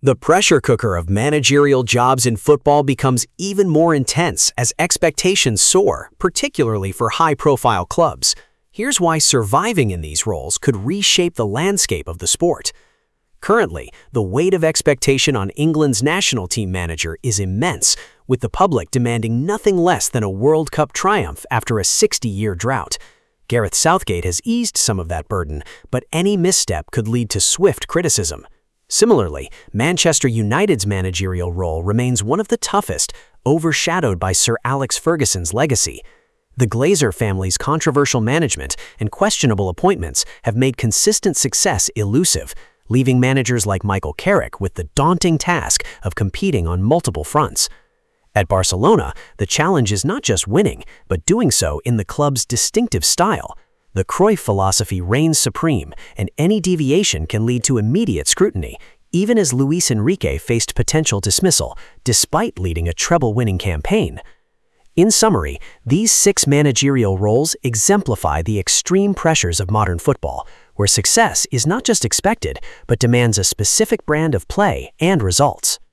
The pressure cooker of managerial jobs in football becomes even more intense as expectations soar, particularly for high-profile clubs. Here's why surviving in these roles could reshape the landscape of the sport. Currently, the weight of expectation on England's national team manager is immense, with the public demanding nothing less than a World Cup triumph after a 60-year drought. Gareth Southgate has eased some of that burden, but any misstep could lead to swift criticism. Similarly, Manchester United's managerial role remains one of the toughest, overshadowed by Sir Alex Ferguson's legacy. The Glazer family's controversial management and questionable appointments have made consistent success elusive, leaving managers like Michael Carrick with the daunting task of competing on multiple fronts. At Barcelona, the challenge is not just winning, but doing so in the club's distinctive style. The Cruyff philosophy reigns supreme, and any deviation can lead to immediate scrutiny, even as Luis Enrique faced potential dismissal, despite leading a treble-winning campaign. In summary, these 6 managerial roles exemplify the extreme pressures of modern football, where success is not just expected, but demands a specific brand of play and results.